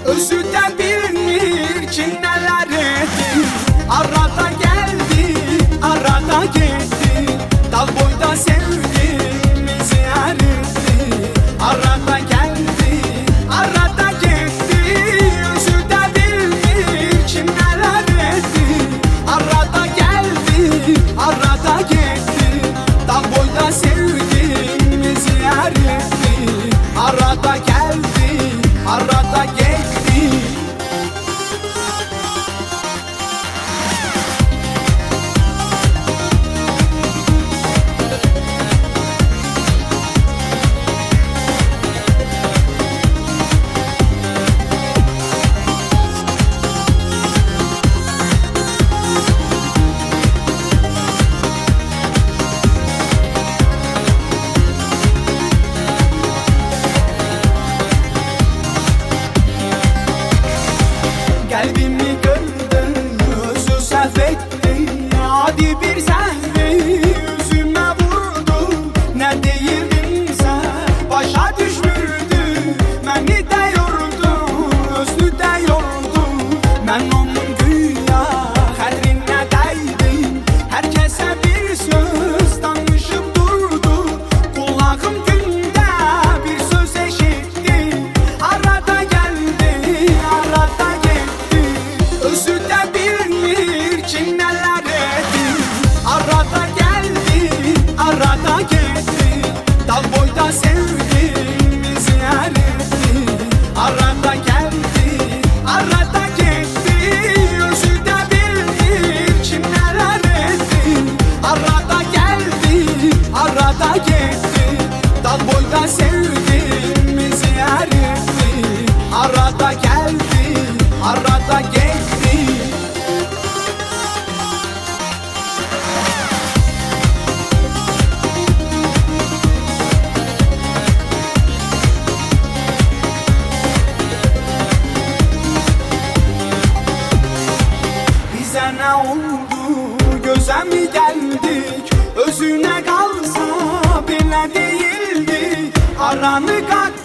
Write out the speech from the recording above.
özü de bilmir ki neler etti. Arada geldi, arada gitti, dal boyda sevgimizi eritti. Arada geldi, arada gitti, özü de bilmir ki neler etti. Arada geldi, arada gitti, dal boyda sevgimizi eritti. Arada geldi, arada gitti. Kalbimi kırdın, özü səhv ettin. Adi bir zəhri üzümə vurdu. Nə deyirdimsə başa düşmürdü. Məni də yordu, özünü də yordu. Mən onun güya xətrinə dəydim. Hər kəsə bir söz danışıb durdu. Qulağım gündə bir söz eşitdi. Arada gəldi, arada getdi, özü də bilmir ki nələr etdi. Arada gəldi, arada getdi, dal boyda sevgimizi eritti. Arada gəldi, arada getdi, özü də bilmir ki nələr etdi. Arada gəldi, arada getdi, dal boyda sevgimizi eritti. Arada gəldi, arada getdi. Bizə nə oldu, gözə mi gəldik? Özünə qalsa belə deyildi. Aranı qat